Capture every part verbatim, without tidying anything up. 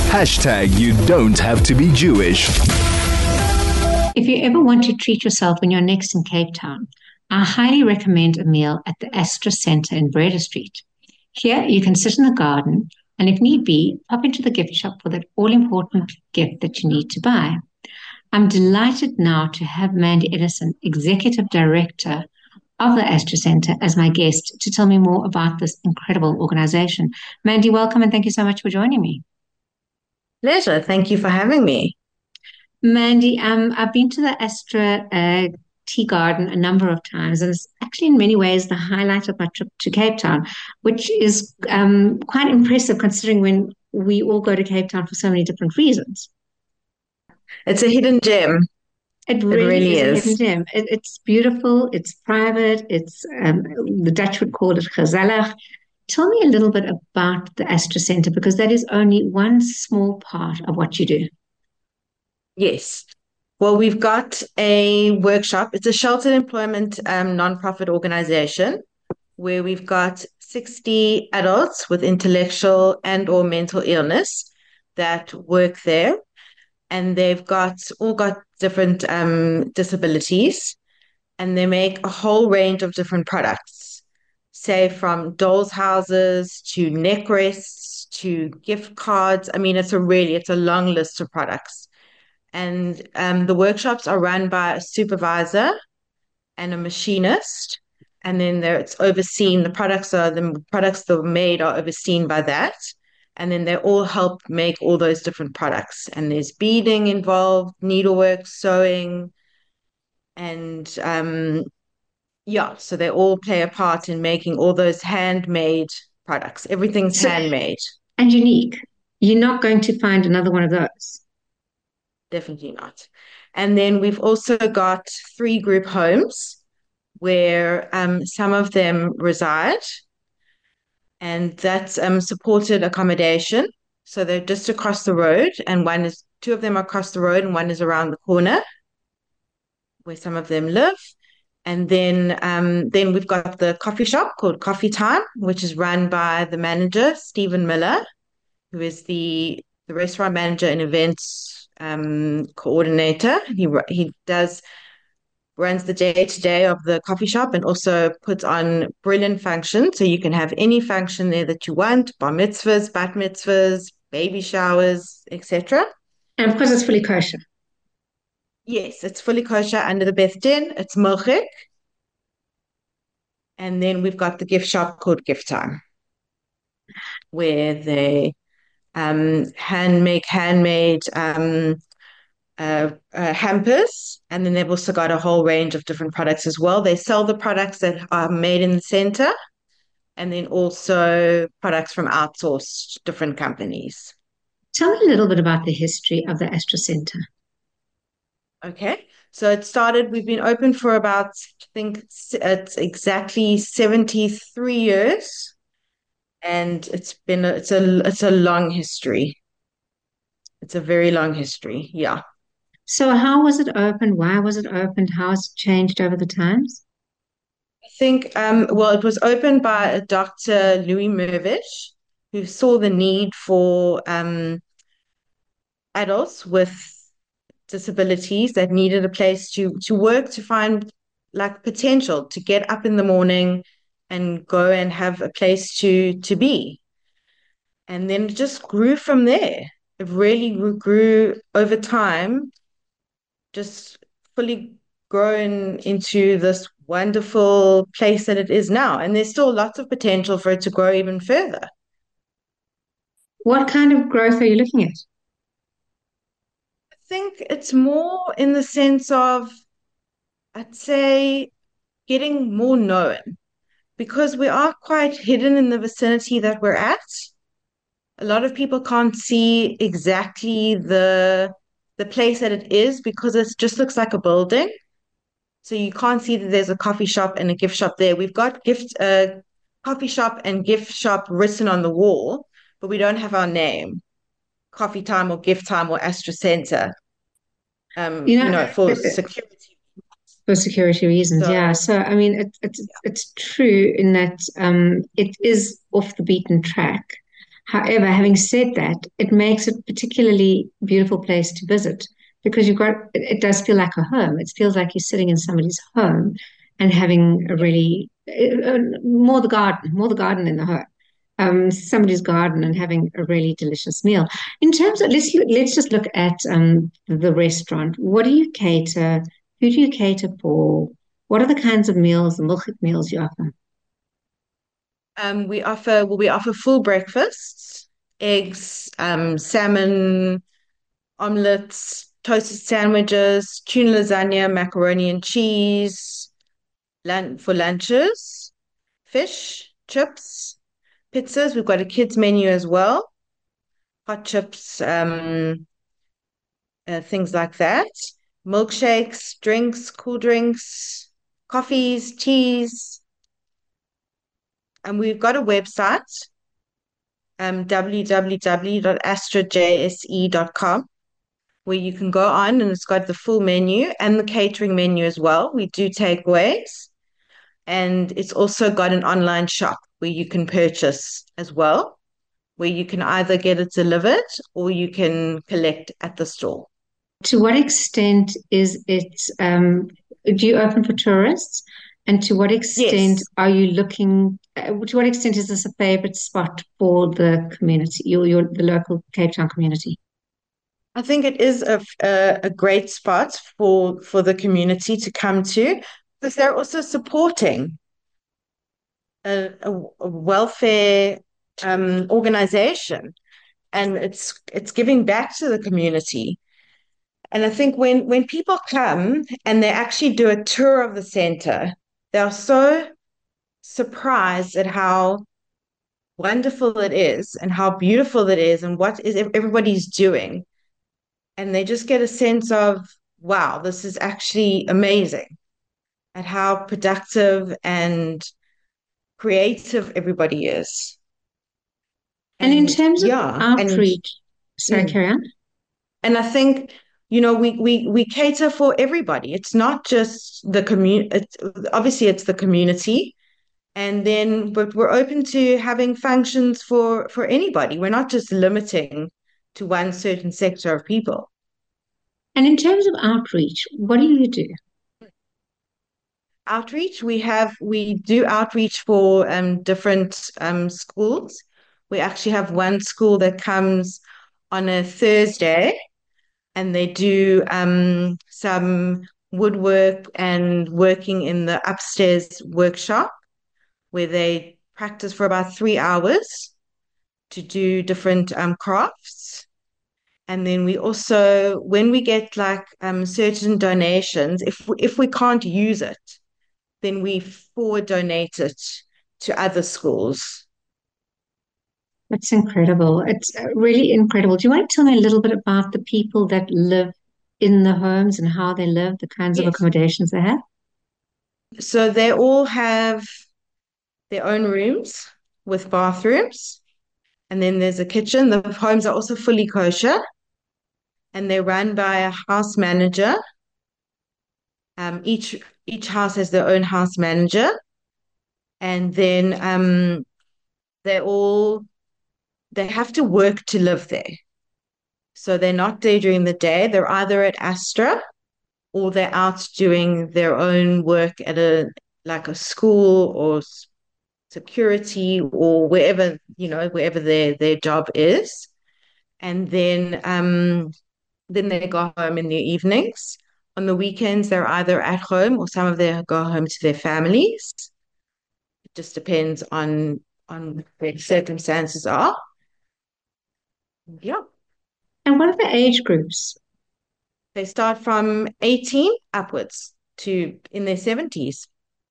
Hashtag you don't have to be Jewish. If you ever want to treat yourself when you're next in Cape Town, I highly recommend a meal at the Astra Centre in Breda Street. Here you can sit in the garden and if need be, pop into the gift shop for that all-important gift that you need to buy. I'm delighted now to have Mandy Edison, Executive Director of the Astra Centre, as my guest to tell me more about this incredible organization. Mandy, welcome and thank you so much for joining me. Pleasure. Thank you for having me. Mandy, um, I've been to the Astra uh, Tea Garden a number of times, and it's actually in many ways the highlight of my trip to Cape Town, which is um, quite impressive considering when we all go to Cape Town for so many different reasons. It's a hidden gem. It really, it really is, is a hidden gem. It, it's beautiful, it's private, it's um, the Dutch would call it gezellig. Tell me a little bit about the Astra Centre, because that is only one small part of what you do. Yes. Well, we've got a workshop. It's a sheltered employment um, nonprofit organization where we've got sixty adults with intellectual and or mental illness that work there. And they've got all got different um, disabilities, and they make a whole range of different products, say from dolls' houses to neck rests to gift cards. I mean, it's a really, it's a long list of products. And um, the workshops are run by a supervisor and a machinist. And then there it's overseen, the products are, the products that are made are overseen by that. And then they all help make all those different products. And there's beading involved, needlework, sewing, and um, yeah, so they all play a part in making all those handmade products. Everything's so, handmade. And unique. You're not going to find another one of those. Definitely not. And then we've also got three group homes where um, some of them reside, and that's um, supported accommodation. So they're just across the road, and one is two of them are across the road, and one is around the corner where some of them live. And then um, then we've got the coffee shop called Coffee Time, which is run by the manager, Stephen Miller, who is the, the restaurant manager and events um, coordinator. He he does runs the day-to-day of the coffee shop and also puts on brilliant functions. So you can have any function there that you want, bar mitzvahs, bat mitzvahs, baby showers, et cetera. And of course it's fully kosher. Yes, it's fully kosher under the Beth Din. It's milchik. And then we've got the gift shop called Gift Time, where they um, hand make handmade um, uh, uh, hampers. And then they've also got a whole range of different products as well. They sell the products that are made in the center, and then also products from outsourced different companies. Tell me a little bit about the history of the Astra Centre. Okay, so it started, we've been open for about, I think it's exactly seventy-three years, and it's been, a, it's a, it's a long history. It's a very long history, yeah. So how was it opened? Why was it opened? How has it changed over the times? I think, um, well, it was opened by Doctor Louis Mervish, who saw the need for um, adults with disabilities that needed a place to to work, to find like potential, to get up in the morning and go and have a place to to be. And then it just grew from there. It really grew over time, just fully grown into this wonderful place that it is now. And there's still lots of potential for it to grow even further. What kind of growth are you looking at? I think it's more in the sense of, I'd say, getting more known, because we are quite hidden in the vicinity that we're at. A lot of people can't see exactly the the place that it is because it just looks like a building. So you can't see that there's a coffee shop and a gift shop there. We've got gift uh, coffee shop and gift shop written on the wall, but we don't have our name. Coffee Time or Gift Time or Astra Centre, um, you know, you know for security. For security reasons, so, yeah. So, I mean, it, it's yeah. it's true in that um, it is off the beaten track. However, having said that, it makes it a particularly beautiful place to visit because you've got, it, it does feel like a home. It feels like you're sitting in somebody's home and having a really, uh, uh, more the garden, more the garden in the home. Um, somebody's garden and having a really delicious meal. In terms of, let's let's just look at um, the restaurant. What do you cater? Who do you cater for? What are the kinds of meals, the milk meals you offer? Um, we offer well, we offer full breakfasts, eggs, um, salmon, omelets, toasted sandwiches, tuna lasagna, macaroni and cheese, lun for lunches, fish, chips, pizzas. We've got a kids menu as well, hot chips, um, uh, things like that, milkshakes, drinks, cool drinks, coffees, teas, and we've got a website, um, w w w dot astra j s e dot com, where you can go on and it's got the full menu and the catering menu as well. We do takeaways, and it's also got an online shop where you can purchase as well, where you can either get it delivered or you can collect at the store. To what extent is it, um, do you open for tourists? And to what extent Yes, are you looking, uh, to what extent is this a favorite spot for the community, your, your the local Cape Town community? I think it is a, a, a great spot for for the community to come to because they're also supporting a, a, a welfare um, organization, and it's it's giving back to the community. And I think when when people come and they actually do a tour of the center, they're so surprised at how wonderful it is and how beautiful it is and what is everybody's doing. And they just get a sense of, wow, this is actually amazing at how productive and creative everybody is. And in And terms of yeah, and outreach, sorry, mm, carry on. and I think, you know, we we we cater for everybody. It's not just the community. It's, obviously, it's the community, and then but we're open to having functions for for anybody. We're not just limiting to one certain sector of people. And in terms of outreach, what do you do? Outreach, we have we do outreach for um different um schools. We actually have one school that comes on a Thursday and they do um some woodwork and working in the upstairs workshop where they practice for about three hours to do different um crafts. And then we also, when we get like um certain donations, if we, if we can't use it, then we forward donate it to other schools. That's incredible. It's uh, really incredible. Do you want to tell me a little bit about the people that live in the homes and how they live, the kinds of Yes. accommodations they have? So they all have their own rooms with bathrooms, and then there's a kitchen. The homes are also fully kosher, and they're run by a house manager. Um, each each house has their own house manager, and then um, they all they have to work to live there. So they're not there during the day. They're either at Astra or they're out doing their own work at a like a school or security or wherever, you know, wherever their their job is. And then um then they go home in the evenings. On the weekends, they're either at home or some of them go home to their families. It just depends on on what their circumstances are. Yeah. And what are the age groups? They start from eighteen upwards to in their seventies.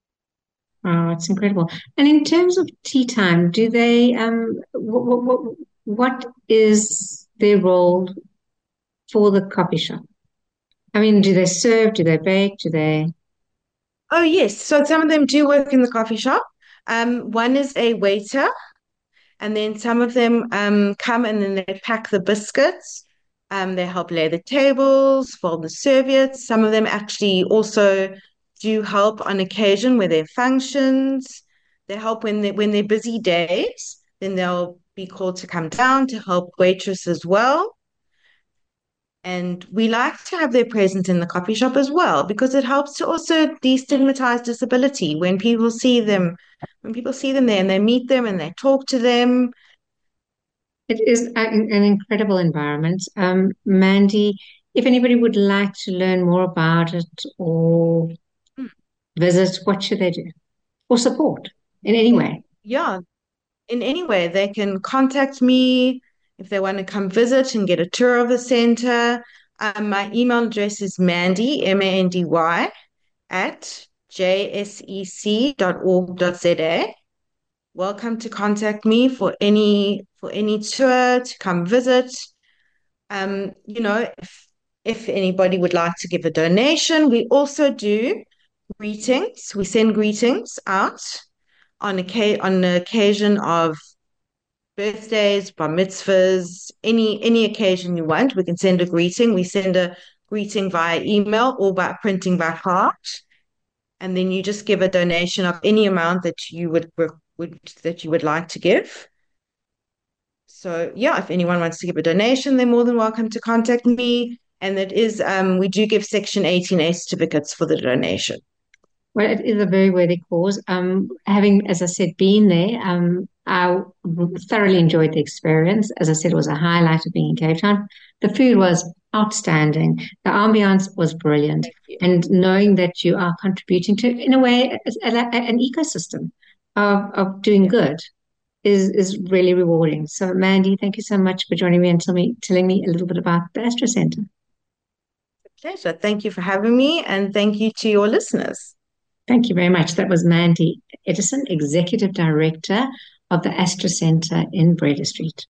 Oh, it's incredible. And in terms of tea time, do they, um, what, what, what is their role for the coffee shop? I mean, do they serve? Do they bake? Do they? Oh, yes. So some of them do work in the coffee shop. Um, one is a waiter, and then some of them um, come and then they pack the biscuits. Um, they help lay the tables, fold the serviettes. Some of them actually also do help on occasion where there are functions. They help when they when they're busy days. Then they'll be called to come down to help waitress as well. And we like to have their presence in the coffee shop as well, because it helps to also destigmatize disability when people see them, when people see them there and they meet them and they talk to them. It is an, an incredible environment. Um, Mandy, if anybody would like to learn more about it or visit, what should they do? Or support in any way? Yeah, in any way, they can contact me if they want to come visit and get a tour of the center. Um, my email address is Mandy, M A N D Y, at j s e c dot org dot z a. Welcome to contact me for any for any tour to come visit. Um, you know, if if anybody would like to give a donation, we also do greetings. We send greetings out on a on the occasion of birthdays, bar mitzvahs, any any occasion you want. We can send a greeting. We send a greeting via email or by printing by card, and then you just give a donation of any amount that you would would that you would like to give. So yeah, if anyone wants to give a donation, they're more than welcome to contact me. And that is, um, we do give Section eighteen A certificates for the donation. Well, it is a very worthy cause. Um, having, as I said, been there, um, I thoroughly enjoyed the experience. As I said, it was a highlight of being in Cape Town. The food was outstanding. The ambiance was brilliant. And knowing that you are contributing to, in a way, a, a, an ecosystem of, of doing good is, is really rewarding. So, Mandy, thank you so much for joining me and tell me, telling me a little bit about the Astra Center. Pleasure. Thank you for having me, and thank you to your listeners. Thank you very much. That was Mandy Edison, Executive Director of the Astra Center in Breda Street.